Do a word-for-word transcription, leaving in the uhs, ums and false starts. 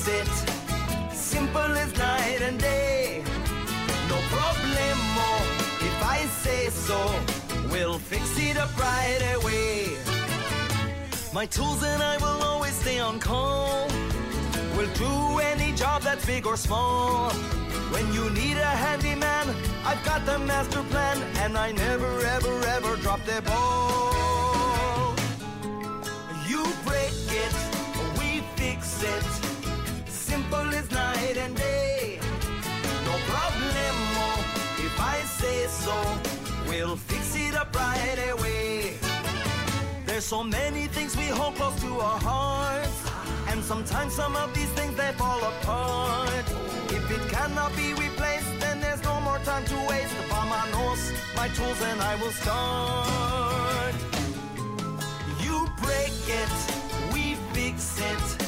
it. Simple as night and day. No problemo, if I say so. We'll fix it up right away. My tools and I will always stay on call. We'll do any job that's big or small. When you need a handyman, I've got the master plan, and I never, ever, ever drop the ball. You break it, we fix it. Simple as night and day. No problemo, if I say so. We'll fix it up right away. There's so many things we hold close to our hearts, and sometimes some of these things they fall apart. If it cannot be replaced, then there's no more time to waste. Vámonos, my tools and I will start. You break it, we fix it.